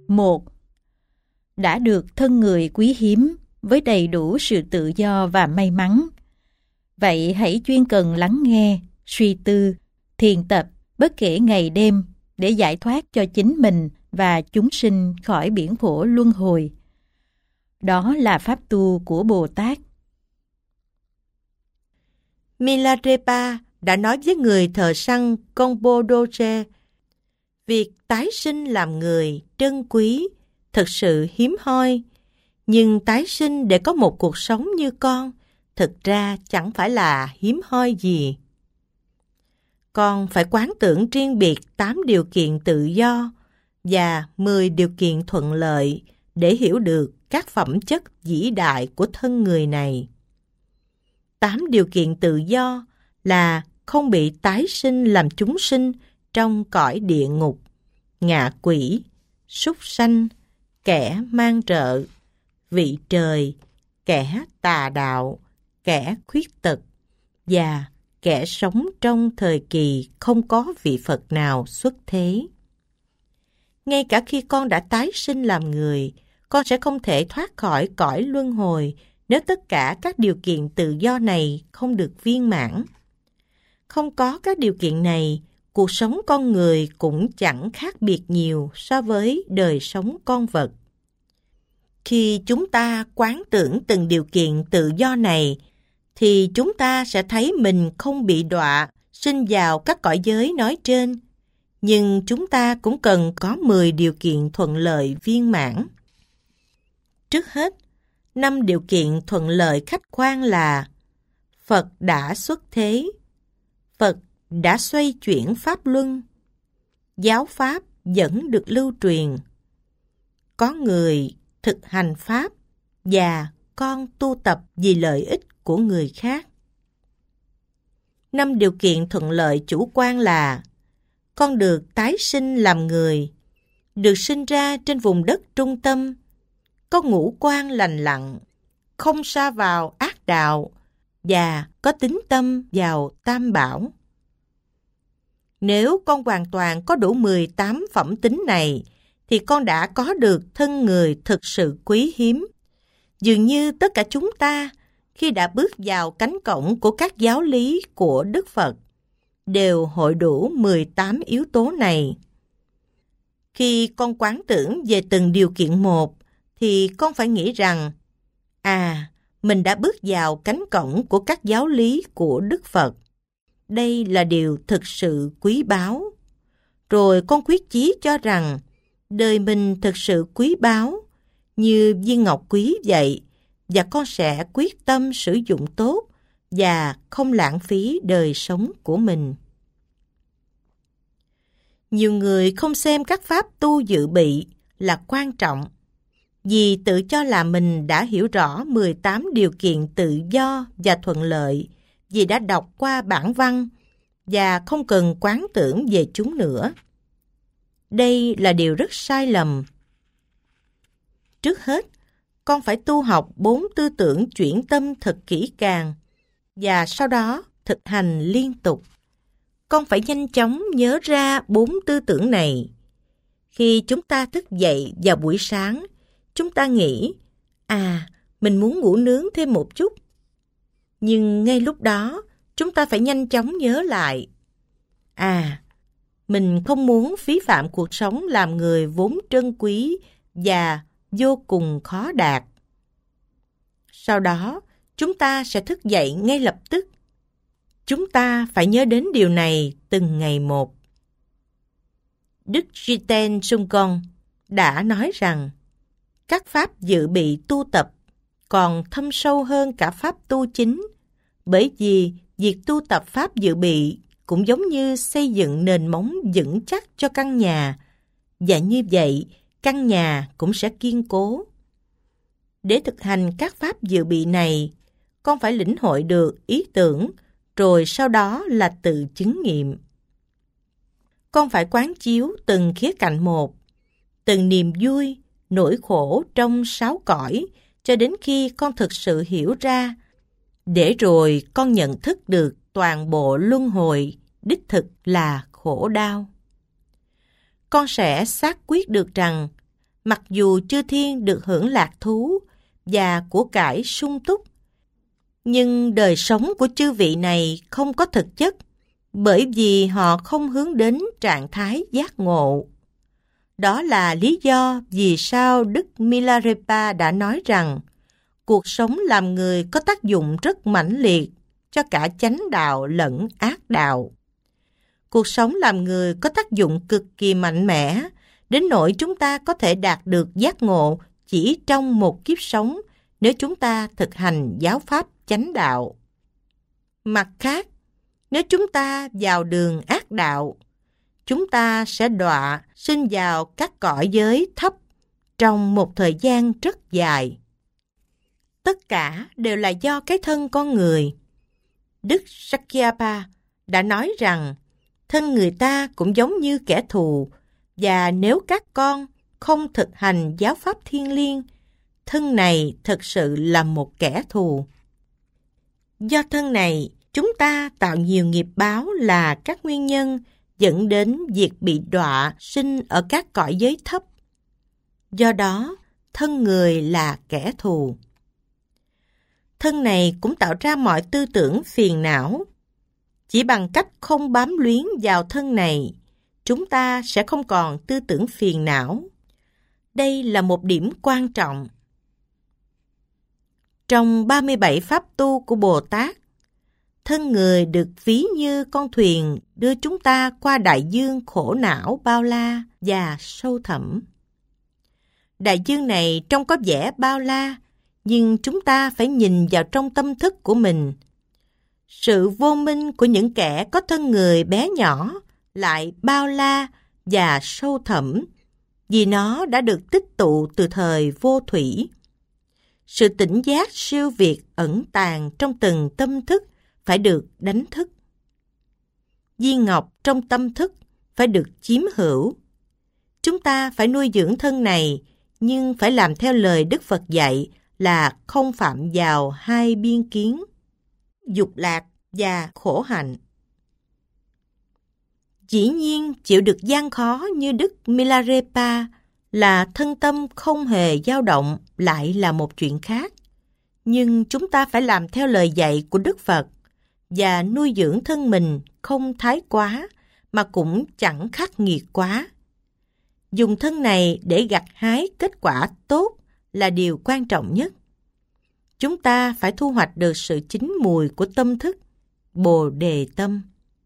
1. Đã được thân người quý hiếm với đầy đủ sự tự do và may mắn. Vậy hãy chuyên cần lắng nghe, suy tư, thiền tập bất kể ngày đêm để giải thoát cho chính mình và chúng sinh khỏi biển khổ luân hồi. Đó là pháp tu của Bồ Tát. Milarepa đã nói với người thợ săn Kongpodoche, việc tái sinh làm người trân quý, thực sự hiếm hoi, nhưng tái sinh để có một cuộc sống như con, thực ra chẳng phải là hiếm hoi gì. Con phải quán tưởng riêng biệt 8 điều kiện tự do và 10 điều kiện thuận lợi để hiểu được các phẩm chất vĩ đại của thân người này. 8 điều kiện tự do là không bị tái sinh làm chúng sinh trong cõi địa ngục, ngạ quỷ, súc sanh, kẻ mang rợ, vị trời, kẻ tà đạo, kẻ khuyết tật và kẻ sống trong thời kỳ không có vị Phật nào xuất thế. Ngay cả khi con đã tái sinh làm người, con sẽ không thể thoát khỏi cõi luân hồi nếu tất cả các điều kiện tự do này không được viên mãn. Không có các điều kiện này, cuộc sống con người cũng chẳng khác biệt nhiều so với đời sống con vật. Khi chúng ta quán tưởng từng điều kiện tự do này, thì chúng ta sẽ thấy mình không bị đọa sinh vào các cõi giới nói trên. Nhưng chúng ta cũng cần có 10 điều kiện thuận lợi viên mãn. Trước hết, 5 điều kiện thuận lợi khách quan là: Phật đã xuất thế, Phật đã xoay chuyển pháp luân, giáo pháp vẫn được lưu truyền, có người thực hành pháp và con tu tập vì lợi ích của người khác. 5 điều kiện thuận lợi chủ quan là: con được tái sinh làm người, được sinh ra trên vùng đất trung tâm, có ngũ quan lành lặn, không sa vào ác đạo và có tín tâm vào Tam Bảo. Nếu con hoàn toàn có đủ 18 phẩm tính này, thì con đã có được thân người thực sự quý hiếm. Dường như tất cả chúng ta, khi đã bước vào cánh cổng của các giáo lý của Đức Phật, đều hội đủ 18 yếu tố này. Khi con quán tưởng về từng điều kiện một, thì con phải nghĩ rằng, mình đã bước vào cánh cổng của các giáo lý của Đức Phật. Đây là điều thực sự quý báu. Rồi con quyết chí cho rằng, đời mình thực sự quý báu, như viên ngọc quý vậy, và con sẽ quyết tâm sử dụng tốt và không lãng phí đời sống của mình. Nhiều người không xem các pháp tu dự bị là quan trọng, vì tự cho là mình đã hiểu rõ 18 điều kiện tự do và thuận lợi, vì đã đọc qua bản văn và không cần quán tưởng về chúng nữa. Đây là điều rất sai lầm. Trước hết, con phải tu học 4 tư tưởng chuyển tâm thật kỹ càng, và sau đó thực hành liên tục. Con phải nhanh chóng nhớ ra 4 tư tưởng này. Khi chúng ta thức dậy vào buổi sáng, chúng ta nghĩ, mình muốn ngủ nướng thêm một chút. Nhưng ngay lúc đó, chúng ta phải nhanh chóng nhớ lại. Mình không muốn phí phạm cuộc sống làm người vốn trân quý và vô cùng khó đạt. Sau đó, chúng ta sẽ thức dậy ngay lập tức. Chúng ta phải nhớ đến điều này từng ngày một. Đức Jiten Sungkong đã nói rằng, các pháp dự bị tu tập còn thâm sâu hơn cả pháp tu chính, bởi vì việc tu tập pháp dự bị cũng giống như xây dựng nền móng vững chắc cho căn nhà, và như vậy căn nhà cũng sẽ kiên cố. Để thực hành các pháp dự bị này, con phải lĩnh hội được ý tưởng, rồi sau đó là tự chứng nghiệm. Con phải quán chiếu từng khía cạnh một, từng niềm vui, nỗi khổ trong 6 cõi, cho đến khi con thực sự hiểu ra, để rồi con nhận thức được toàn bộ luân hồi đích thực là khổ đau. Con sẽ xác quyết được rằng Mặc dù chư thiên được hưởng lạc thú và của cải sung túc, nhưng đời sống của chư vị này không có thực chất, bởi vì họ không hướng đến trạng thái giác ngộ. Đó là lý do vì sao Đức Milarepa đã nói rằng cuộc sống làm người có tác dụng rất mãnh liệt cho cả chánh đạo lẫn ác đạo. Cuộc sống làm người có tác dụng cực kỳ mạnh mẽ, đến nỗi chúng ta có thể đạt được giác ngộ chỉ trong một kiếp sống nếu chúng ta thực hành giáo pháp chánh đạo. Mặt khác, nếu chúng ta vào đường ác đạo, chúng ta sẽ đọa sinh vào các cõi giới thấp trong một thời gian rất dài. Tất cả đều là do cái thân con người. Đức Sakyapa đã nói rằng thân người ta cũng giống như kẻ thù, và nếu các con không thực hành giáo pháp thiêng liêng, thân này thật sự là một kẻ thù. Do thân này, chúng ta tạo nhiều nghiệp báo là các nguyên nhân dẫn đến việc bị đọa sinh ở các cõi giới thấp. Do đó, thân người là kẻ thù. Thân này cũng tạo ra mọi tư tưởng phiền não. Chỉ bằng cách không bám luyến vào thân này, chúng ta sẽ không còn tư tưởng phiền não. Đây là một điểm quan trọng. Trong 37 pháp tu của Bồ Tát, thân người được ví như con thuyền đưa chúng ta qua đại dương khổ não bao la và sâu thẳm. Đại dương này trông có vẻ bao la, nhưng chúng ta phải nhìn vào trong tâm thức của mình. Sự vô minh của những kẻ có thân người bé nhỏ lại bao la và sâu thẳm, vì nó đã được tích tụ từ thời vô thủy. Sự tỉnh giác siêu việt ẩn tàng trong từng tâm thức phải được đánh thức. Viên ngọc trong tâm thức phải được chiếm hữu. Chúng ta phải nuôi dưỡng thân này, nhưng phải làm theo lời Đức Phật dạy là không phạm vào hai biên kiến, dục lạc và khổ hạnh. Dĩ nhiên, chịu được gian khó như Đức Milarepa là thân tâm không hề dao động lại là một chuyện khác. Nhưng chúng ta phải làm theo lời dạy của Đức Phật và nuôi dưỡng thân mình không thái quá mà cũng chẳng khắc nghiệt quá. Dùng thân này để gặt hái kết quả tốt là điều quan trọng nhất. Chúng ta phải thu hoạch được sự chín mùi của tâm thức, Bồ Đề tâm.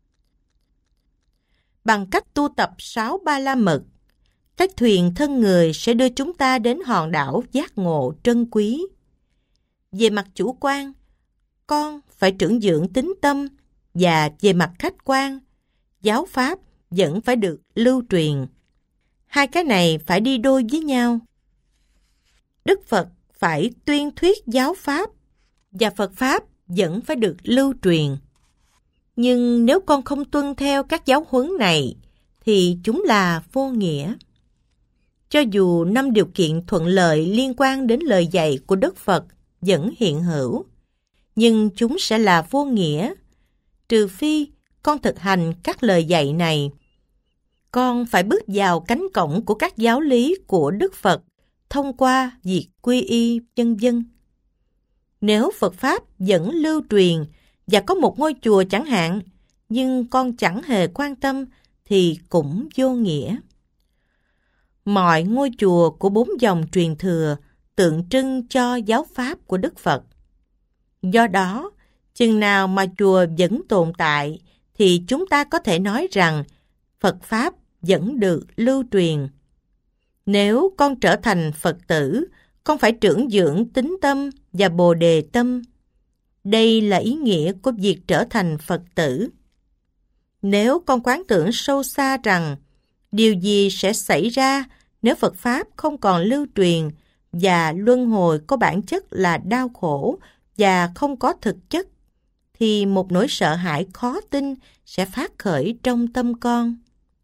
Bằng cách tu tập 6 Ba La Mật, cái thuyền thân người sẽ đưa chúng ta đến hòn đảo giác ngộ trân quý. Về mặt chủ quan, con phải trưởng dưỡng tín tâm, và về mặt khách quan, giáo pháp vẫn phải được lưu truyền. Hai cái này phải đi đôi với nhau. Đức Phật phải tuyên thuyết giáo pháp, và Phật pháp vẫn phải được lưu truyền. Nhưng nếu con không tuân theo các giáo huấn này, thì chúng là vô nghĩa. Cho dù 5 điều kiện thuận lợi liên quan đến lời dạy của Đức Phật vẫn hiện hữu, nhưng chúng sẽ là vô nghĩa, trừ phi con thực hành các lời dạy này. Con phải bước vào cánh cổng của các giáo lý của Đức Phật thông qua việc quy y vân vân. Nếu Phật Pháp vẫn lưu truyền và có một ngôi chùa chẳng hạn, nhưng con chẳng hề quan tâm thì cũng vô nghĩa. Mọi ngôi chùa của 4 dòng truyền thừa tượng trưng cho giáo pháp của Đức Phật. Do đó, chừng nào mà chùa vẫn tồn tại thì chúng ta có thể nói rằng Phật Pháp vẫn được lưu truyền. Nếu con trở thành Phật tử, con phải trưởng dưỡng tín tâm và Bồ Đề tâm. Đây là ý nghĩa của việc trở thành Phật tử. Nếu con quán tưởng sâu xa rằng điều gì sẽ xảy ra nếu Phật Pháp không còn lưu truyền và luân hồi có bản chất là đau khổ và không có thực chất, thì một nỗi sợ hãi khó tin sẽ phát khởi trong tâm con.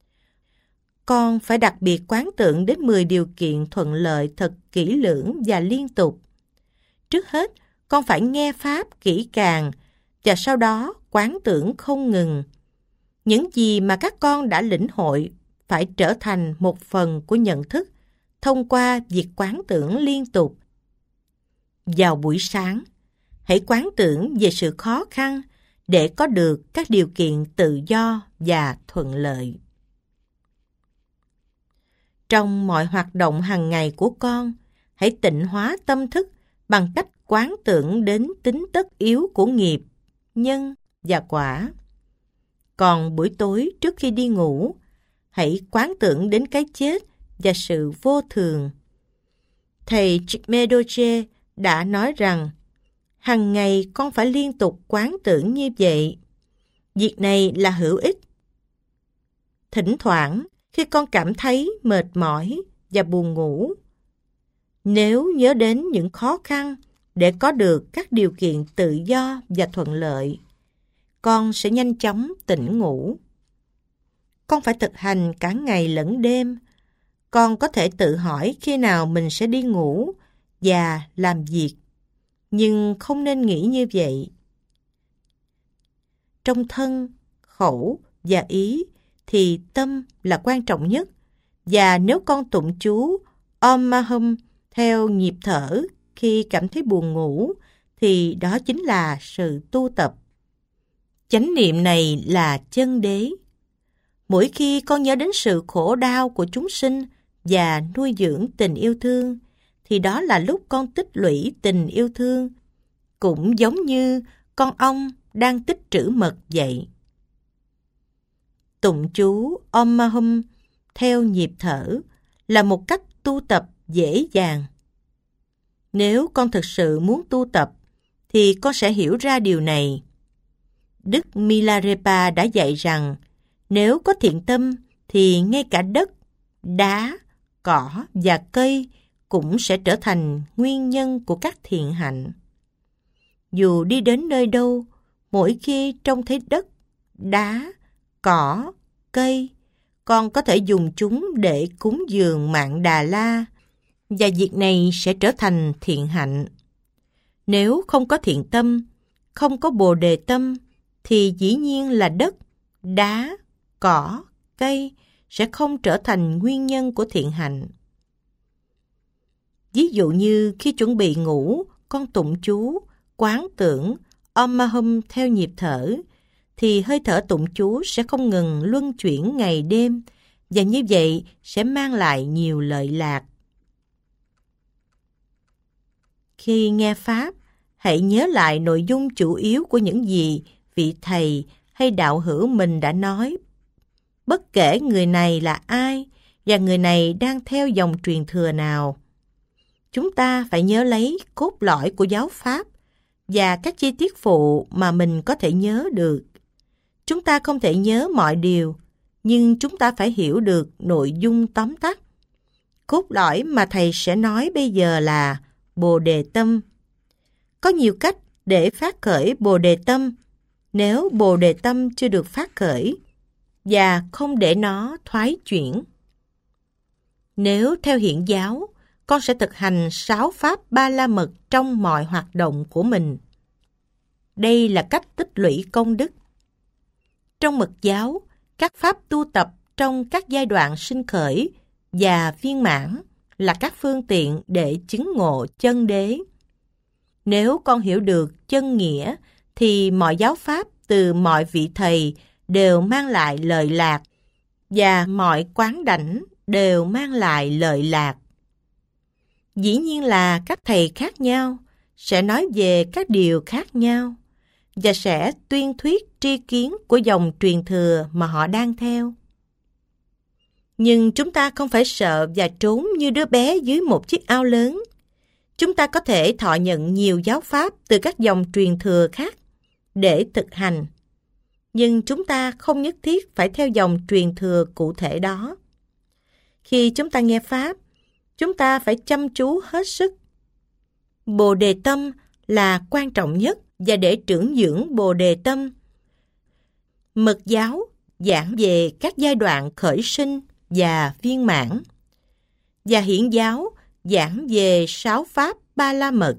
Con phải đặc biệt quán tưởng đến 10 điều kiện thuận lợi thật kỹ lưỡng và liên tục. Trước hết, con phải nghe Pháp kỹ càng và sau đó quán tưởng không ngừng. Những gì mà các con đã lĩnh hội phải trở thành một phần của nhận thức, thông qua việc quán tưởng liên tục. Vào buổi sáng, hãy quán tưởng về sự khó khăn để có được các điều kiện tự do và thuận lợi. Trong mọi hoạt động hàng ngày của con, hãy tịnh hóa tâm thức bằng cách quán tưởng đến tính tất yếu của nghiệp, nhân và quả. Còn buổi tối trước khi đi ngủ, hãy quán tưởng đến cái chết và sự vô thường. Thầy Medoche đã nói rằng, hàng ngày con phải liên tục quán tưởng như vậy. Việc này là hữu ích. Thỉnh thoảng, khi con cảm thấy mệt mỏi và buồn ngủ, nếu nhớ đến những khó khăn để có được các điều kiện tự do và thuận lợi, con sẽ nhanh chóng tỉnh ngủ. Con phải thực hành cả ngày lẫn đêm. Con có thể tự hỏi khi nào mình sẽ đi ngủ và làm việc, nhưng không nên nghĩ như vậy. Trong thân, khẩu và ý thì tâm là quan trọng nhất, và nếu con tụng chú Om Mahum theo nhịp thở khi cảm thấy buồn ngủ thì đó chính là sự tu tập. Chánh niệm này là chân đế. Mỗi khi con nhớ đến sự khổ đau của chúng sinh và nuôi dưỡng tình yêu thương, thì đó là lúc con tích lũy tình yêu thương, cũng giống như con ong đang tích trữ mật vậy. Tụng chú Om Mahum theo nhịp thở là một cách tu tập dễ dàng. Nếu con thực sự muốn tu tập, thì con sẽ hiểu ra điều này. Đức Milarepa đã dạy rằng, nếu có thiện tâm, thì ngay cả đất, đá, cỏ và cây cũng sẽ trở thành nguyên nhân của các thiện hạnh. Dù đi đến nơi đâu, mỗi khi trông thấy đất, đá, cỏ, cây, con có thể dùng chúng để cúng dường Mạn Đà La, và việc này sẽ trở thành thiện hạnh. Nếu không có thiện tâm, không có Bồ Đề tâm, thì dĩ nhiên là đất, đá, cỏ, cây sẽ không trở thành nguyên nhân của thiện hạnh. Ví dụ như khi chuẩn bị ngủ, con tụng chú, quán tưởng Om Mahum theo nhịp thở, thì hơi thở tụng chú sẽ không ngừng luân chuyển ngày đêm, và như vậy sẽ mang lại nhiều lợi lạc. Khi nghe Pháp, hãy nhớ lại nội dung chủ yếu của những gì vị thầy hay đạo hữu mình đã nói. Bất kể người này là ai và người này đang theo dòng truyền thừa nào, chúng ta phải nhớ lấy cốt lõi của giáo Pháp và các chi tiết phụ mà mình có thể nhớ được. Chúng ta không thể nhớ mọi điều, nhưng chúng ta phải hiểu được nội dung tóm tắt. Cốt lõi mà thầy sẽ nói bây giờ là Bồ Đề tâm. Có nhiều cách để phát khởi Bồ Đề tâm nếu Bồ Đề tâm chưa được phát khởi, và không để nó thoái chuyển. Nếu theo Hiển giáo, con sẽ thực hành 6 pháp Ba La Mật trong mọi hoạt động của mình. Đây là cách tích lũy công đức. Trong Mật giáo, các pháp tu tập trong các giai đoạn sinh khởi và viên mãn là các phương tiện để chứng ngộ chân đế. Nếu con hiểu được chân nghĩa, thì mọi giáo pháp từ mọi vị thầy đều mang lại lợi lạc, và mọi quán đảnh đều mang lại lợi lạc. Dĩ nhiên là các thầy khác nhau sẽ nói về các điều khác nhau, và sẽ tuyên thuyết tri kiến của dòng truyền thừa mà họ đang theo. Nhưng chúng ta không phải sợ và trốn như đứa bé dưới một chiếc ao lớn. Chúng ta có thể thọ nhận nhiều giáo pháp từ các dòng truyền thừa khác để thực hành. Nhưng chúng ta không nhất thiết phải theo dòng truyền thừa cụ thể đó. Khi chúng ta nghe Pháp, chúng ta phải chăm chú hết sức. Bồ Đề tâm là quan trọng nhất, và để trưởng dưỡng Bồ Đề tâm, Mật giáo giảng về các giai đoạn khởi sinh và viên mãn, và Hiển giáo giảng về 6 pháp Ba La Mật.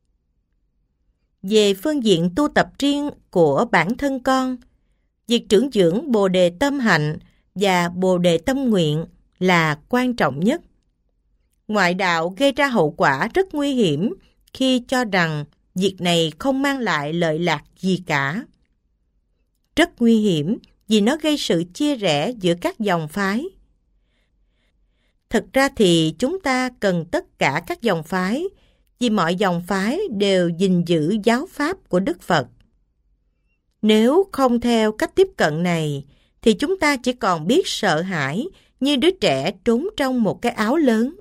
Về phương diện tu tập riêng của bản thân con, việc trưởng dưỡng Bồ Đề tâm hạnh và Bồ Đề tâm nguyện là quan trọng nhất. Ngoại đạo gây ra hậu quả rất nguy hiểm khi cho rằng việc này không mang lại lợi lạc gì cả. Rất nguy hiểm vì nó gây sự chia rẽ giữa các dòng phái. Thực ra thì chúng ta cần tất cả các dòng phái, vì mọi dòng phái đều gìn giữ giáo pháp của Đức Phật. Nếu không theo cách tiếp cận này, thì chúng ta chỉ còn biết sợ hãi như đứa trẻ trốn trong một cái áo lớn.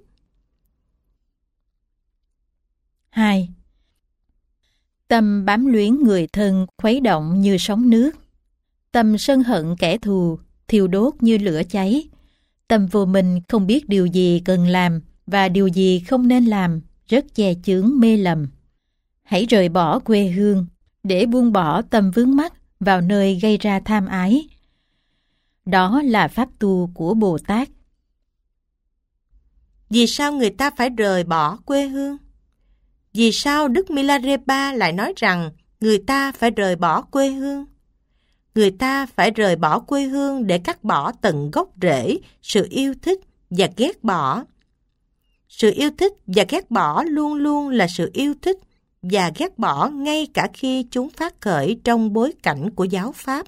2. Tâm bám luyến người thân khuấy động như sóng nước. Tâm sân hận kẻ thù, thiêu đốt như lửa cháy. Tâm vô minh không biết điều gì cần làm và điều gì không nên làm, rất che chướng mê lầm. Hãy rời bỏ quê hương để buông bỏ tâm vướng mắc vào nơi gây ra tham ái. Đó là pháp tu của Bồ Tát. Vì sao người ta phải rời bỏ quê hương? Vì sao Đức Milarepa lại nói rằng người ta phải rời bỏ quê hương? Người ta phải rời bỏ quê hương để cắt bỏ tận gốc rễ sự yêu thích và ghét bỏ. Sự yêu thích và ghét bỏ luôn luôn là sự yêu thích và ghét bỏ ngay cả khi chúng phát khởi trong bối cảnh của giáo pháp.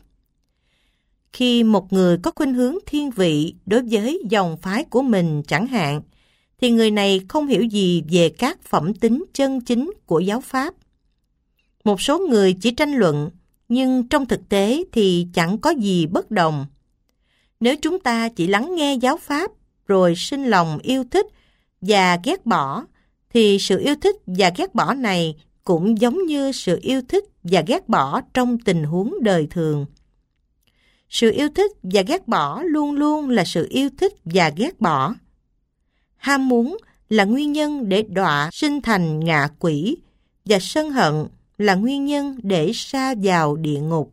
Khi một người có khuynh hướng thiên vị đối với dòng phái của mình chẳng hạn, thì người này không hiểu gì về các phẩm tính chân chính của giáo pháp. Một số người chỉ tranh luận, nhưng trong thực tế thì chẳng có gì bất đồng. Nếu chúng ta chỉ lắng nghe giáo pháp rồi sinh lòng yêu thích và ghét bỏ, thì sự yêu thích và ghét bỏ này cũng giống như sự yêu thích và ghét bỏ trong tình huống đời thường. Sự yêu thích và ghét bỏ luôn luôn là sự yêu thích và ghét bỏ. Ham muốn là nguyên nhân để đọa sinh thành ngạ quỷ, và sân hận là nguyên nhân để sa vào địa ngục.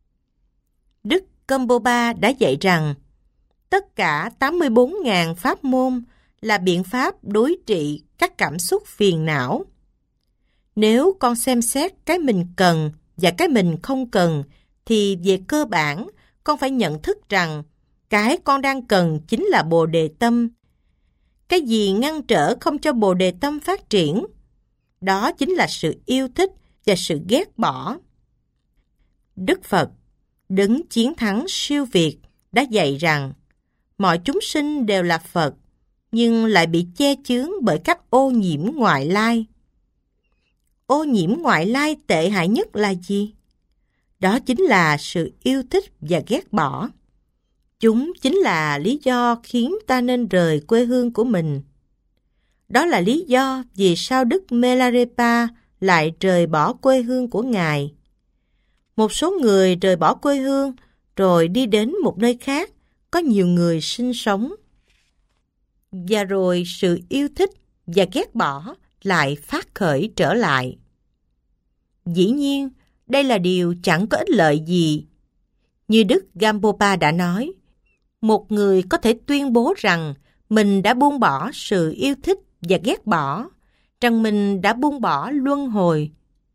Đức Kamboba đã dạy rằng tất cả 84.000 pháp môn là biện pháp đối trị các cảm xúc phiền não. Nếu con xem xét cái mình cần và cái mình không cần, thì về cơ bản con phải nhận thức rằng cái con đang cần chính là Bồ Đề Tâm. Cái gì ngăn trở không cho Bồ Đề Tâm phát triển? Đó chính là sự yêu thích và sự ghét bỏ. Đức Phật, đấng chiến thắng siêu việt, đã dạy rằng mọi chúng sinh đều là Phật, nhưng lại bị che chướng bởi các ô nhiễm ngoại lai. Ô nhiễm ngoại lai tệ hại nhất là gì? Đó chính là sự yêu thích và ghét bỏ. Chúng chính là lý do khiến ta nên rời quê hương của mình. Đó là lý do vì sao Đức Milarepa lại rời bỏ quê hương của Ngài. Một số người rời bỏ quê hương rồi đi đến một nơi khác có nhiều người sinh sống. Và rồi sự yêu thích và ghét bỏ lại phát khởi trở lại. Dĩ nhiên, đây là điều chẳng có ích lợi gì. Như Đức Gampopa đã nói, một người có thể tuyên bố rằng mình đã buông bỏ sự yêu thích và ghét bỏ, rằng mình đã buông bỏ luân hồi.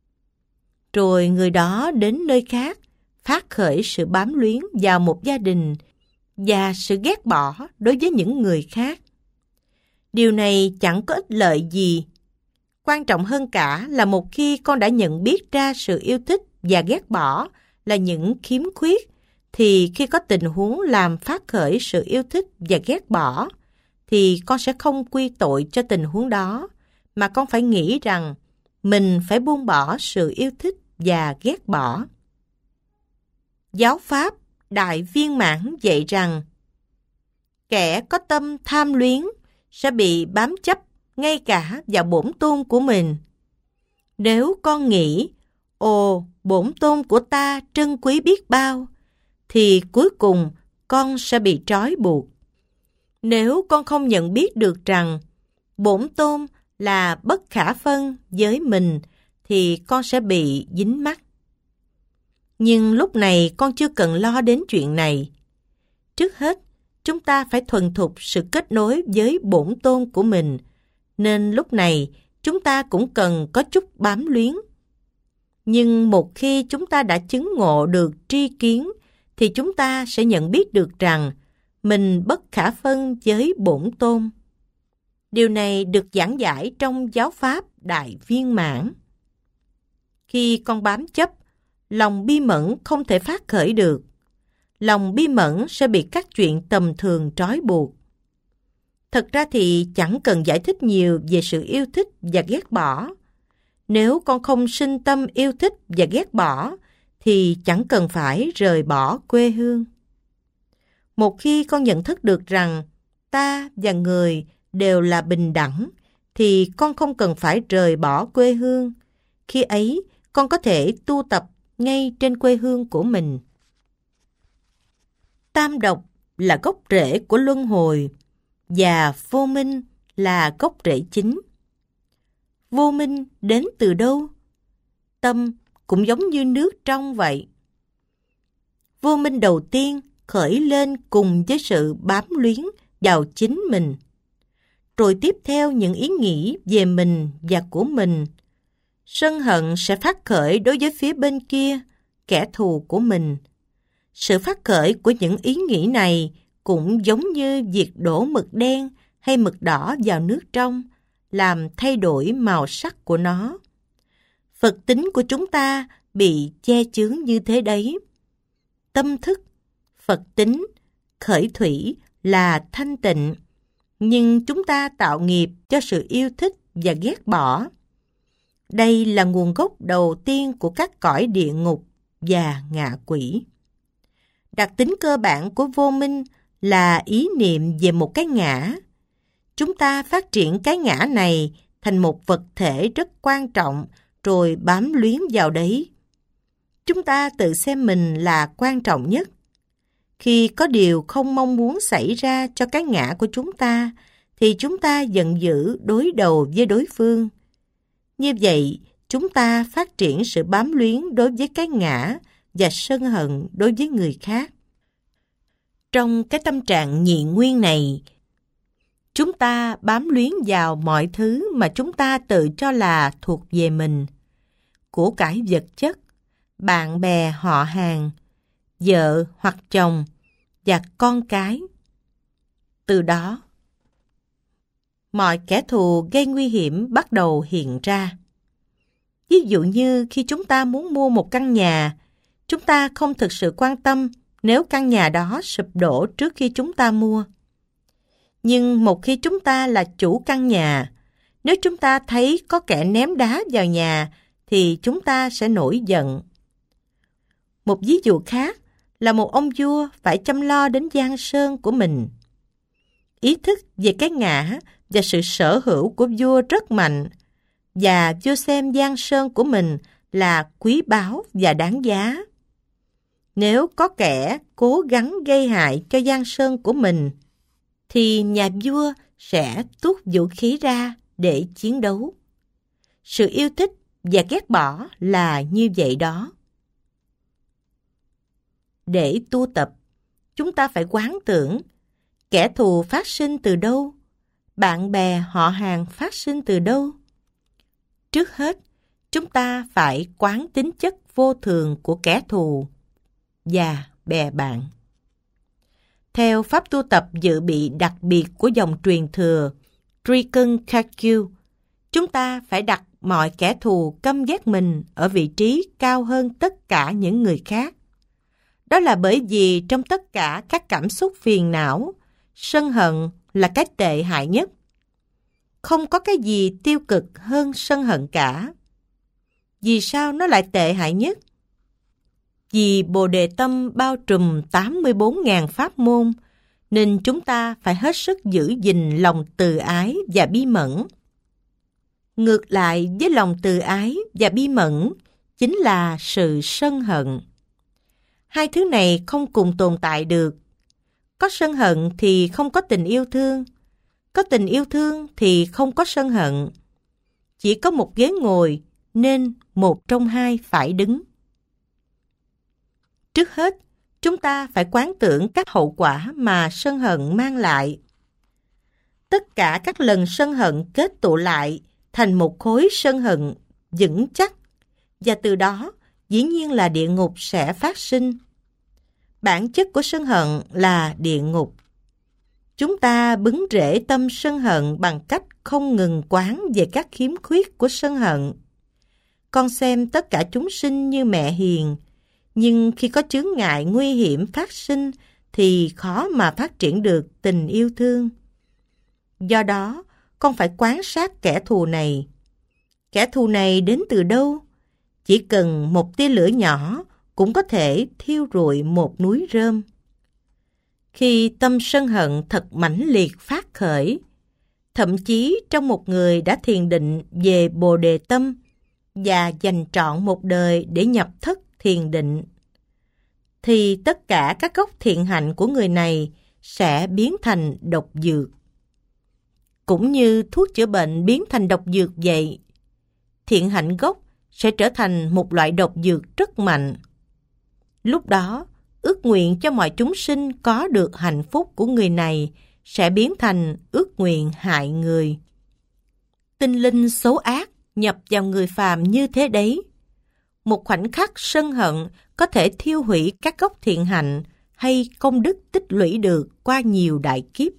Rồi người đó đến nơi khác, phát khởi sự bám luyến vào một gia đình và sự ghét bỏ đối với những người khác. Điều này chẳng có ích lợi gì. Quan trọng hơn cả là một khi con đã nhận biết ra sự yêu thích và ghét bỏ là những khiếm khuyết, thì khi có tình huống làm phát khởi sự yêu thích và ghét bỏ, thì con sẽ không quy tội cho tình huống đó, mà con phải nghĩ rằng mình phải buông bỏ sự yêu thích và ghét bỏ. Giáo pháp Đại Viên Mãn dạy rằng kẻ có tâm tham luyến sẽ bị bám chấp ngay cả vào bổn tôn của mình. Nếu con nghĩ, ồ, bổn tôn của ta trân quý biết bao, thì cuối cùng con sẽ bị trói buộc. Nếu con không nhận biết được rằng bổn tôn là bất khả phân với mình, thì con sẽ bị dính mắc. Nhưng lúc này con chưa cần lo đến chuyện này. Trước hết, chúng ta phải thuần thục sự kết nối với bổn tôn của mình, nên lúc này chúng ta cũng cần có chút bám luyến. Nhưng một khi chúng ta đã chứng ngộ được tri kiến, thì chúng ta sẽ nhận biết được rằng mình bất khả phân với bổn tôn. Điều này được giảng giải trong giáo pháp Đại Viên Mãn. Khi con bám chấp, lòng bi mẫn không thể phát khởi được. Lòng bi mẫn sẽ bị các chuyện tầm thường trói buộc. Thật ra thì chẳng cần giải thích nhiều về sự yêu thích và ghét bỏ. Nếu con không sinh tâm yêu thích và ghét bỏ, thì chẳng cần phải rời bỏ quê hương. Một khi con nhận thức được rằng ta và người đều là bình đẳng, thì con không cần phải rời bỏ quê hương. Khi ấy, con có thể tu tập ngay trên quê hương của mình. Tam độc là gốc rễ của luân hồi, và vô minh là gốc rễ chính. Vô minh đến từ đâu? Tâm cũng giống như nước trong vậy. Vô minh đầu tiên khởi lên cùng với sự bám luyến vào chính mình. Rồi tiếp theo những ý nghĩ về mình và của mình. Sân hận sẽ phát khởi đối với phía bên kia, kẻ thù của mình. Sự phát khởi của những ý nghĩ này cũng giống như việc đổ mực đen hay mực đỏ vào nước trong, làm thay đổi màu sắc của nó. Phật tính của chúng ta bị che chướng như thế đấy. Tâm thức, Phật tính, khởi thủy là thanh tịnh, nhưng chúng ta tạo nghiệp cho sự yêu thích và ghét bỏ. Đây là nguồn gốc đầu tiên của các cõi địa ngục và ngạ quỷ. Đặc tính cơ bản của vô minh là ý niệm về một cái ngã. Chúng ta phát triển cái ngã này thành một vật thể rất quan trọng rồi bám luyến vào đấy. Chúng ta tự xem mình là quan trọng nhất. Khi có điều không mong muốn xảy ra cho cái ngã của chúng ta, thì chúng ta giận dữ đối đầu với đối phương. Như vậy, chúng ta phát triển sự bám luyến đối với cái ngã và sân hận đối với người khác. Trong cái tâm trạng nhị nguyên này, chúng ta bám luyến vào mọi thứ mà chúng ta tự cho là thuộc về mình. Của cải vật chất, bạn bè họ hàng, vợ hoặc chồng và con cái. Từ đó, mọi kẻ thù gây nguy hiểm bắt đầu hiện ra. Ví dụ như khi chúng ta muốn mua một căn nhà, chúng ta không thực sự quan tâm nếu căn nhà đó sụp đổ trước khi chúng ta mua. Nhưng một khi chúng ta là chủ căn nhà, nếu chúng ta thấy có kẻ ném đá vào nhà, thì chúng ta sẽ nổi giận. Một ví dụ khác là một ông vua phải chăm lo đến giang sơn của mình. Ý thức về cái ngã và sự sở hữu của vua rất mạnh, và vua xem giang sơn của mình là quý báu và đáng giá. Nếu có kẻ cố gắng gây hại cho giang sơn của mình, thì nhà vua sẽ tuốt vũ khí ra để chiến đấu. Sự yêu thích và ghét bỏ là như vậy đó. Để tu tập, chúng ta phải quán tưởng kẻ thù phát sinh từ đâu, bạn bè họ hàng phát sinh từ đâu. Trước hết, chúng ta phải quán tính chất vô thường của kẻ thù và bè bạn. Theo pháp tu tập dự bị đặc biệt của dòng truyền thừa Trikun Kakyu, chúng ta phải đặt mọi kẻ thù căm ghét mình ở vị trí cao hơn tất cả những người khác. Đó là bởi vì trong tất cả các cảm xúc phiền não, sân hận là cái tệ hại nhất. Không có cái gì tiêu cực hơn sân hận cả. Vì sao nó lại tệ hại nhất? Vì Bồ Đề Tâm bao trùm 84.000 pháp môn, nên chúng ta phải hết sức giữ gìn lòng từ ái và bi mẫn. Ngược lại với lòng từ ái và bi mẫn chính là sự sân hận. Hai thứ này không cùng tồn tại được. Có sân hận thì không có tình yêu thương. Có tình yêu thương thì không có sân hận. Chỉ có một ghế ngồi, nên một trong hai phải đứng. Trước hết, chúng ta phải quán tưởng các hậu quả mà sân hận mang lại. Tất cả các lần sân hận kết tụ lại thành một khối sân hận vững chắc, và từ đó dĩ nhiên là địa ngục sẽ phát sinh. Bản chất của sân hận là địa ngục. chúng ta bứng rễ tâm sân hận bằng cách không ngừng quán về các khiếm khuyết của sân hận. Con xem tất cả chúng sinh như mẹ hiền, nhưng khi có chướng ngại nguy hiểm phát sinh thì khó mà phát triển được tình yêu thương. Do đó, con phải quan sát kẻ thù này. Kẻ thù này đến từ đâu? Chỉ cần một tia lửa nhỏ cũng có thể thiêu rụi một núi rơm. Khi tâm sân hận thật mãnh liệt phát khởi, thậm chí trong một người đã thiền định về Bồ Đề tâm và dành trọn một đời để nhập thất thiền định, thì tất cả các gốc thiện hạnh của người này sẽ biến thành độc dược. Cũng như thuốc chữa bệnh biến thành độc dược vậy, thiện hạnh gốc sẽ trở thành một loại độc dược rất mạnh. Lúc đó, ước nguyện cho mọi chúng sinh có được hạnh phúc của người này sẽ biến thành ước nguyện hại người. Tinh linh xấu ác nhập vào người phàm như thế đấy. Một khoảnh khắc sân hận có thể thiêu hủy các gốc thiện hạnh hay công đức tích lũy được qua nhiều đại kiếp.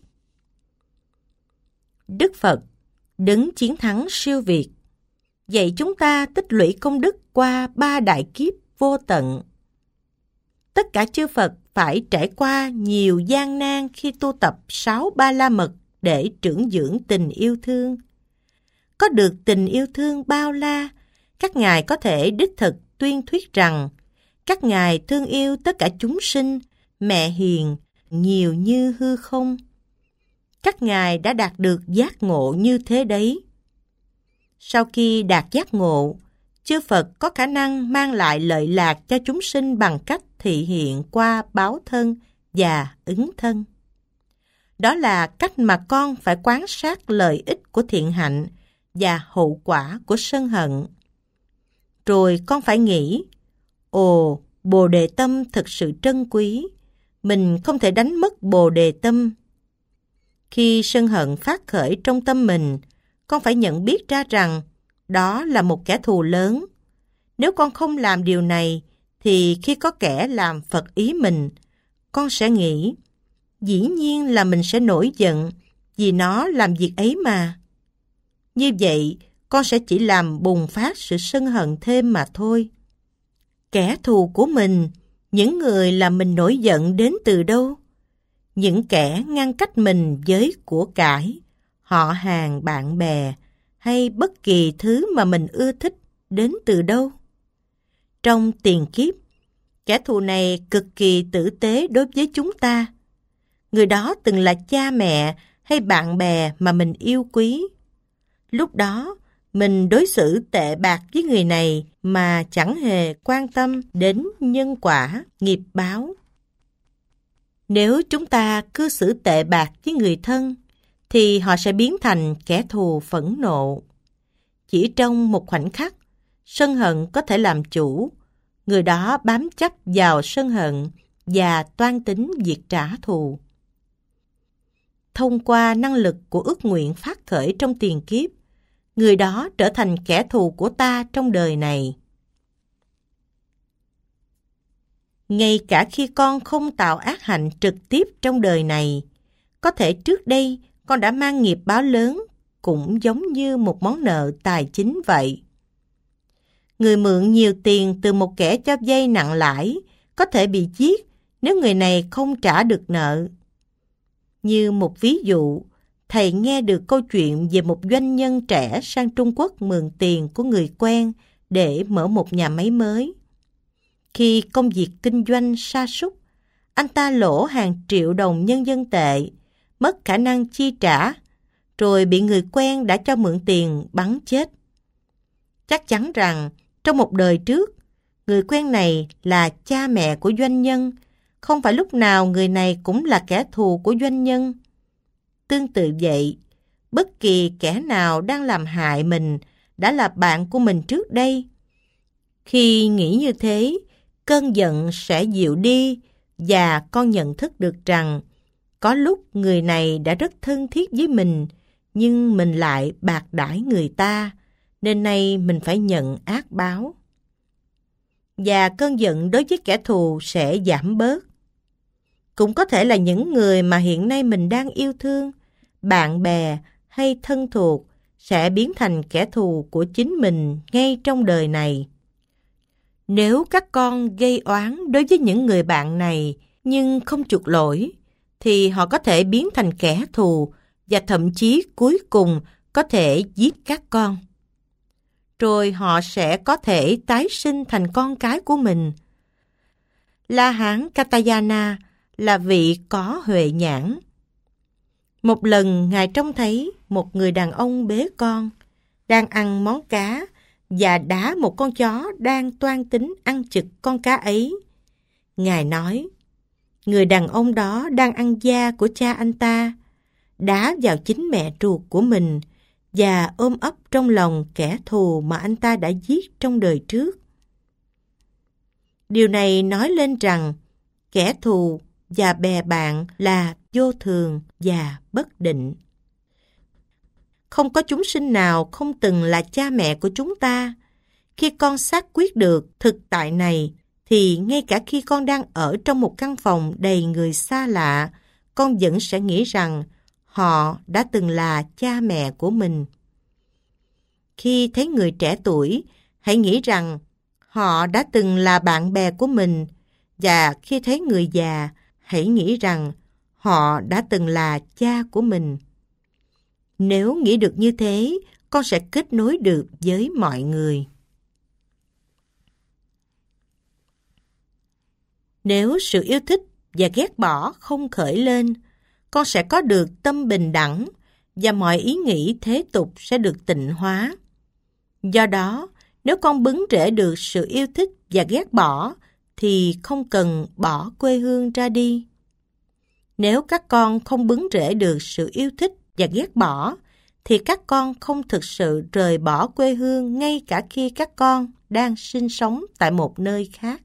Đức Phật, đấng chiến thắng siêu việt, dạy chúng ta tích lũy công đức qua 3 đại kiếp vô tận. Tất cả chư Phật phải trải qua nhiều gian nan khi tu tập 6 Ba La Mật để trưởng dưỡng tình yêu thương. Có được tình yêu thương bao la, các ngài có thể đích thực tuyên thuyết rằng các ngài thương yêu tất cả chúng sinh, mẹ hiền, nhiều như hư không. Các ngài đã đạt được giác ngộ như thế đấy. Sau khi đạt giác ngộ, chư Phật có khả năng mang lại lợi lạc cho chúng sinh bằng cách thị hiện qua báo thân và ứng thân. Đó là cách mà con phải quan sát lợi ích của thiện hạnh và hậu quả của sân hận. Rồi con phải nghĩ, ồ, Bồ Đề tâm thực sự trân quý, mình không thể đánh mất Bồ Đề tâm. Khi sân hận phát khởi trong tâm mình, con phải nhận biết ra rằng đó là một kẻ thù lớn. Nếu con không làm điều này, thì khi có kẻ làm phật ý mình, con sẽ nghĩ, dĩ nhiên là mình sẽ nổi giận vì nó làm việc ấy mà. Như vậy, con sẽ chỉ làm bùng phát sự sân hận thêm mà thôi. Kẻ thù của mình, những người làm mình nổi giận đến từ đâu? Những kẻ ngăn cách mình với của cải, họ hàng bạn bè hay bất kỳ thứ mà mình ưa thích đến từ đâu? Trong tiền kiếp, kẻ thù này cực kỳ tử tế đối với chúng ta. Người đó từng là cha mẹ hay bạn bè mà mình yêu quý. Lúc đó, mình đối xử tệ bạc với người này mà chẳng hề quan tâm đến nhân quả, nghiệp báo. Nếu chúng ta cư xử tệ bạc với người thân, thì họ sẽ biến thành kẻ thù phẫn nộ. Chỉ trong một khoảnh khắc, sân hận có thể làm chủ. Người đó bám chấp vào sân hận và toan tính việc trả thù. Thông qua năng lực của ước nguyện phát khởi trong tiền kiếp, người đó trở thành kẻ thù của ta trong đời này. Ngay cả khi con không tạo ác hạnh trực tiếp trong đời này, có thể trước đây con đã mang nghiệp báo lớn, cũng giống như một món nợ tài chính vậy. Người mượn nhiều tiền từ một kẻ cho vay nặng lãi có thể bị giết nếu người này không trả được nợ. Như một ví dụ, thầy nghe được câu chuyện về một doanh nhân trẻ sang Trung Quốc mượn tiền của người quen để mở một nhà máy mới. Khi công việc kinh doanh sa sút, anh ta lỗ hàng triệu đồng nhân dân tệ, mất khả năng chi trả, rồi bị người quen đã cho mượn tiền bắn chết. Chắc chắn rằng trong một đời trước, người quen này là cha mẹ của doanh nhân, không phải lúc nào người này cũng là kẻ thù của doanh nhân. Tương tự vậy, bất kỳ kẻ nào đang làm hại mình đã là bạn của mình trước đây. Khi nghĩ như thế, cơn giận sẽ dịu đi và con nhận thức được rằng có lúc người này đã rất thân thiết với mình, nhưng mình lại bạc đãi người ta, nên nay mình phải nhận ác báo. Và cơn giận đối với kẻ thù sẽ giảm bớt. Cũng có thể là những người mà hiện nay mình đang yêu thương, bạn bè hay thân thuộc sẽ biến thành kẻ thù của chính mình ngay trong đời này. Nếu các con gây oán đối với những người bạn này nhưng không chuộc lỗi, thì họ có thể biến thành kẻ thù và thậm chí cuối cùng có thể giết các con. Rồi họ sẽ có thể tái sinh thành con cái của mình. La Hán Katyayana là vị có huệ nhãn. Một lần Ngài trông thấy một người đàn ông bế con, đang ăn món cá và đá một con chó đang toan tính ăn chực con cá ấy. Ngài nói, người đàn ông đó đang ăn da của cha anh ta, đá vào chính mẹ ruột của mình và ôm ấp trong lòng kẻ thù mà anh ta đã giết trong đời trước. Điều này nói lên rằng kẻ thù và bè bạn là vô thường và bất định. Không có chúng sinh nào không từng là cha mẹ của chúng ta. Khi con xác quyết được thực tại này, thì ngay cả khi con đang ở trong một căn phòng đầy người xa lạ, con vẫn sẽ nghĩ rằng họ đã từng là cha mẹ của mình. Khi thấy người trẻ tuổi, hãy nghĩ rằng họ đã từng là bạn bè của mình, và khi thấy người già, hãy nghĩ rằng họ đã từng là cha của mình. Nếu nghĩ được như thế, con sẽ kết nối được với mọi người. Nếu sự yêu thích và ghét bỏ không khởi lên, con sẽ có được tâm bình đẳng và mọi ý nghĩ thế tục sẽ được tịnh hóa. Do đó, nếu con bứng rễ được sự yêu thích và ghét bỏ, thì không cần bỏ quê hương ra đi. Nếu các con không bứng rễ được sự yêu thích và ghét bỏ, thì các con không thực sự rời bỏ quê hương ngay cả khi các con đang sinh sống tại một nơi khác.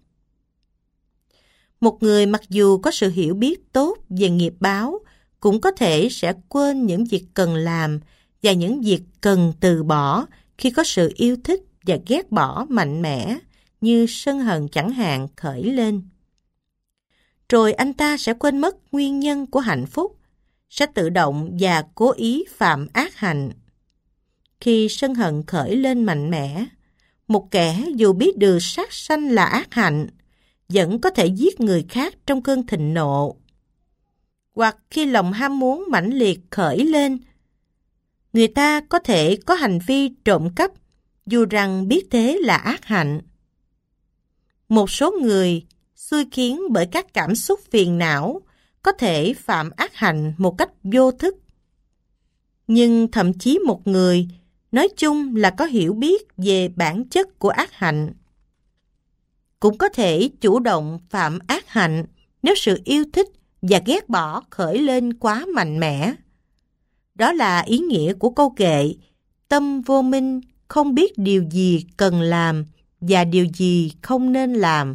Một người mặc dù có sự hiểu biết tốt về nghiệp báo, cũng có thể sẽ quên những việc cần làm và những việc cần từ bỏ khi có sự yêu thích và ghét bỏ mạnh mẽ, như sân hận chẳng hạn khởi lên. Rồi anh ta sẽ quên mất nguyên nhân của hạnh phúc, sẽ tự động và cố ý phạm ác hạnh. Khi sân hận khởi lên mạnh mẽ, một kẻ dù biết được sát sanh là ác hạnh, vẫn có thể giết người khác trong cơn thịnh nộ. Hoặc khi lòng ham muốn mãnh liệt khởi lên, người ta có thể có hành vi trộm cắp, dù rằng biết thế là ác hạnh. Một số người xui khiến bởi các cảm xúc phiền não có thể phạm ác hạnh một cách vô thức. Nhưng thậm chí một người nói chung là có hiểu biết về bản chất của ác hạnh, cũng có thể chủ động phạm ác hạnh nếu sự yêu thích và ghét bỏ khởi lên quá mạnh mẽ. Đó là ý nghĩa của câu kệ tâm vô minh, không biết điều gì cần làm và điều gì không nên làm.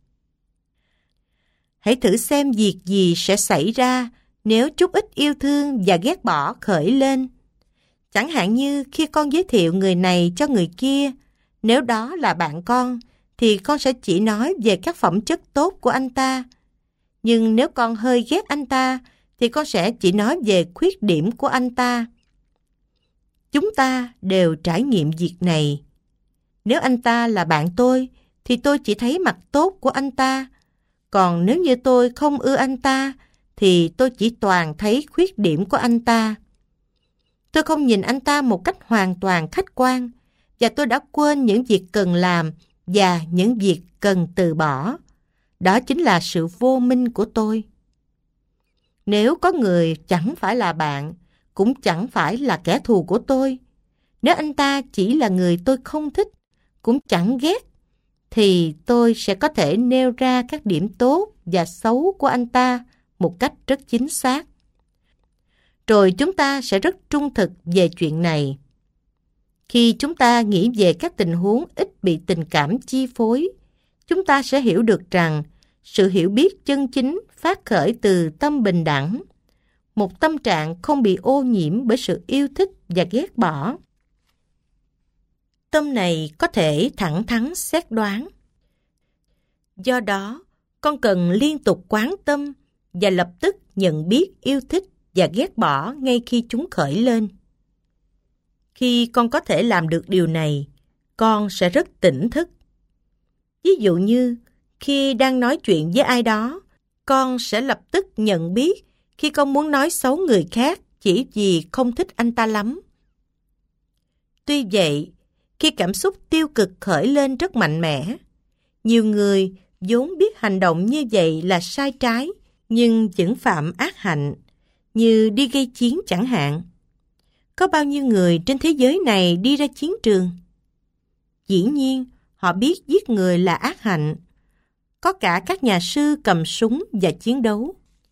Hãy thử xem việc gì sẽ xảy ra nếu chút ít yêu thương và ghét bỏ khởi lên. Chẳng hạn như khi con giới thiệu người này cho người kia, nếu đó là bạn con, thì con sẽ chỉ nói về các phẩm chất tốt của anh ta. Nhưng nếu con hơi ghét anh ta, thì con sẽ chỉ nói về khuyết điểm của anh ta. Chúng ta đều trải nghiệm việc này. Nếu anh ta là bạn tôi, thì tôi chỉ thấy mặt tốt của anh ta. Còn nếu như tôi không ưa anh ta, thì tôi chỉ toàn thấy khuyết điểm của anh ta. Tôi không nhìn anh ta một cách hoàn toàn khách quan, và tôi đã quên những việc cần làm và những việc cần từ bỏ. Đó chính là sự vô minh của tôi. Nếu có người chẳng phải là bạn, cũng chẳng phải là kẻ thù của tôi, nếu anh ta chỉ là người tôi không thích, cũng chẳng ghét, thì tôi sẽ có thể nêu ra các điểm tốt và xấu của anh ta một cách rất chính xác. Rồi chúng ta sẽ rất trung thực về chuyện này. Khi chúng ta nghĩ về các tình huống ít bị tình cảm chi phối, chúng ta sẽ hiểu được rằng sự hiểu biết chân chính phát khởi từ tâm bình đẳng, một tâm trạng không bị ô nhiễm bởi sự yêu thích và ghét bỏ. Tâm này có thể thẳng thắn xét đoán. Do đó, con cần liên tục quán tâm và lập tức nhận biết, yêu thích và ghét bỏ ngay khi chúng khởi lên. Khi con có thể làm được điều này, con sẽ rất tỉnh thức. Ví dụ như, khi đang nói chuyện với ai đó, con sẽ lập tức nhận biết khi con muốn nói xấu người khác chỉ vì không thích anh ta lắm. Tuy vậy, khi cảm xúc tiêu cực khởi lên rất mạnh mẽ, nhiều người vốn biết hành động như vậy là sai trái, nhưng vẫn phạm ác hạnh, như đi gây chiến chẳng hạn. Có bao nhiêu người trên thế giới này đi ra chiến trường? Dĩ nhiên, họ biết giết người là ác hạnh. Có cả các nhà sư cầm súng và chiến đấu.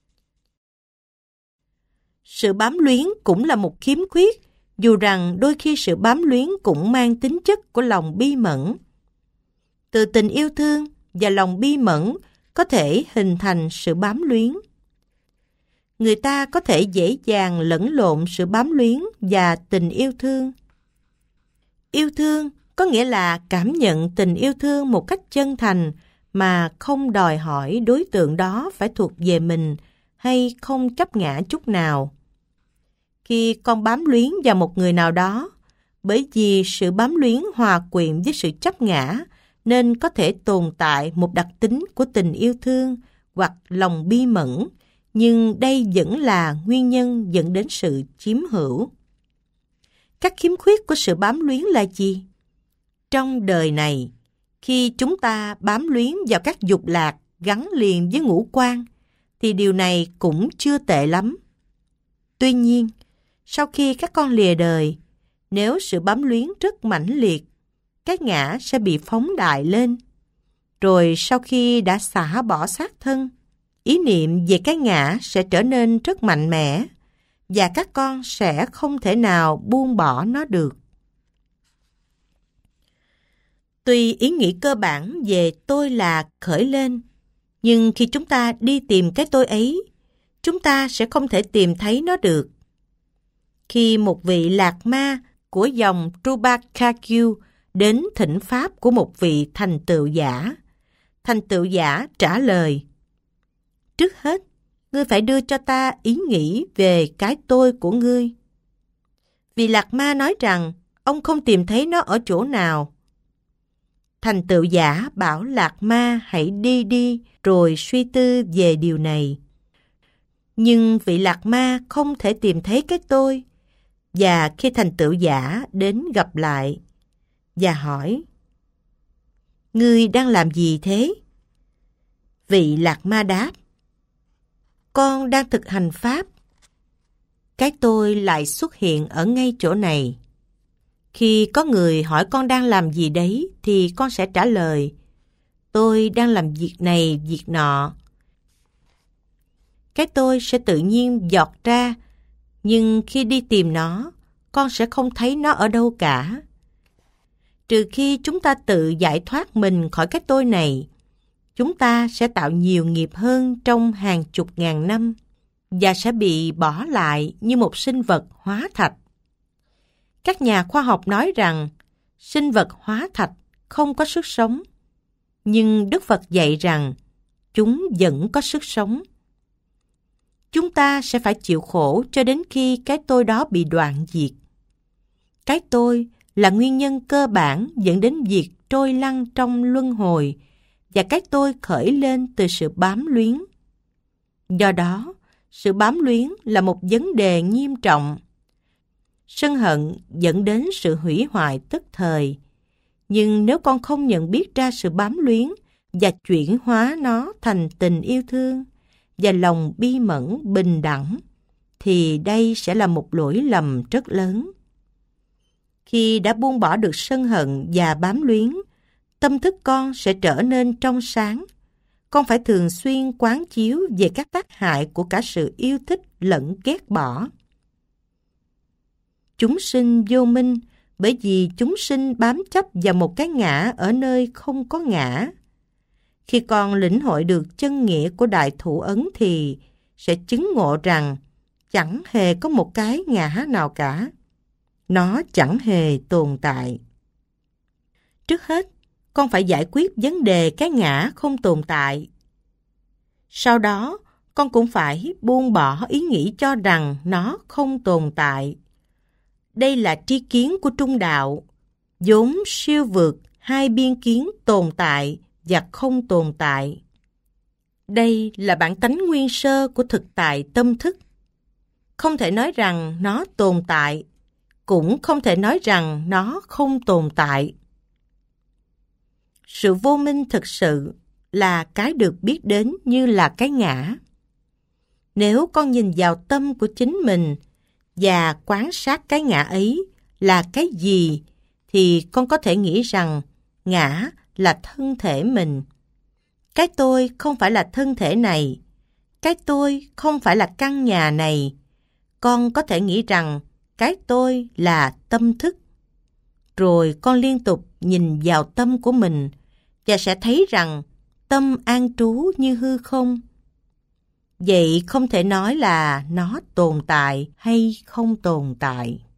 Sự bám luyến cũng là một khiếm khuyết, dù rằng đôi khi sự bám luyến cũng mang tính chất của lòng bi mẫn. Từ tình yêu thương và lòng bi mẫn có thể hình thành sự bám luyến. Người ta có thể dễ dàng lẫn lộn sự bám luyến và tình yêu thương. Yêu thương có nghĩa là cảm nhận tình yêu thương một cách chân thành mà không đòi hỏi đối tượng đó phải thuộc về mình hay không chấp ngã chút nào. Khi con bám luyến vào một người nào đó, bởi vì sự bám luyến hòa quyện với sự chấp ngã, nên có thể tồn tại một đặc tính của tình yêu thương hoặc lòng bi mẫn, nhưng đây vẫn là nguyên nhân dẫn đến sự chiếm hữu. Các khiếm khuyết của sự bám luyến là gì? Trong đời này, khi chúng ta bám luyến vào các dục lạc gắn liền với ngũ quan, thì điều này cũng chưa tệ lắm. Tuy nhiên, sau khi các con lìa đời, nếu sự bám luyến rất mãnh liệt, cái ngã sẽ bị phóng đại lên. Rồi sau khi đã xả bỏ xác thân, ý niệm về cái ngã sẽ trở nên rất mạnh mẽ, và các con sẽ không thể nào buông bỏ nó được. Tuy ý nghĩ cơ bản về tôi là khởi lên, nhưng khi chúng ta đi tìm cái tôi ấy, chúng ta sẽ không thể tìm thấy nó được. Khi một vị lạc ma của dòng Trubakagyu đến thỉnh pháp của một vị thành tựu giả trả lời: trước hết, ngươi phải đưa cho ta ý nghĩ về cái tôi của ngươi. Vị lạc ma nói rằng ông không tìm thấy nó ở chỗ nào. Thành tựu giả bảo lạc ma hãy đi rồi suy tư về điều này. Nhưng vị lạc ma không thể tìm thấy cái tôi, và khi thành tựu giả đến gặp lại và hỏi: ngươi đang làm gì thế? Vị lạc ma đáp: con đang thực hành pháp. Cái tôi lại xuất hiện ở ngay chỗ này. Khi có người hỏi con đang làm gì đấy, thì con sẽ trả lời: tôi đang làm việc này, việc nọ. Cái tôi sẽ tự nhiên dọt ra, nhưng khi đi tìm nó, con sẽ không thấy nó ở đâu cả. Trừ khi chúng ta tự giải thoát mình khỏi cái tôi này, chúng ta sẽ tạo nhiều nghiệp hơn trong hàng chục ngàn năm và sẽ bị bỏ lại như một sinh vật hóa thạch. Các nhà khoa học nói rằng sinh vật hóa thạch không có sức sống, nhưng Đức Phật dạy rằng chúng vẫn có sức sống. Chúng ta sẽ phải chịu khổ cho đến khi cái tôi đó bị đoạn diệt. Cái tôi là nguyên nhân cơ bản dẫn đến việc trôi lăn trong luân hồi, và cái tôi khởi lên từ sự bám luyến. Do đó, sự bám luyến là một vấn đề nghiêm trọng. Sân hận dẫn đến sự hủy hoại tức thời. Nhưng nếu con không nhận biết ra sự bám luyến và chuyển hóa nó thành tình yêu thương và lòng bi mẫn bình đẳng, thì đây sẽ là một lỗi lầm rất lớn. Khi đã buông bỏ được sân hận và bám luyến, tâm thức con sẽ trở nên trong sáng. Con phải thường xuyên quán chiếu về các tác hại của cả sự yêu thích lẫn ghét bỏ. Chúng sinh vô minh bởi vì chúng sinh bám chấp vào một cái ngã ở nơi không có ngã. Khi con lĩnh hội được chân nghĩa của Đại Thủ Ấn thì sẽ chứng ngộ rằng chẳng hề có một cái ngã nào cả. Nó chẳng hề tồn tại. Trước hết, con phải giải quyết vấn đề cái ngã không tồn tại. Sau đó, con cũng phải buông bỏ ý nghĩ cho rằng nó không tồn tại. Đây là tri kiến của Trung Đạo, vốn siêu vượt hai biên kiến tồn tại và không tồn tại. Đây là bản tánh nguyên sơ của thực tại tâm thức. Không thể nói rằng nó tồn tại, cũng không thể nói rằng nó không tồn tại. Sự vô minh thực sự là cái được biết đến như là cái ngã. Nếu con nhìn vào tâm của chính mình và quan sát cái ngã ấy là cái gì, thì con có thể nghĩ rằng ngã là thân thể mình. Cái tôi không phải là thân thể này. Cái tôi không phải là căn nhà này. Con có thể nghĩ rằng cái tôi là tâm thức. Rồi con liên tục nhìn vào tâm của mình và sẽ thấy rằng tâm an trú như hư không. Vậy không thể nói là nó tồn tại hay không tồn tại.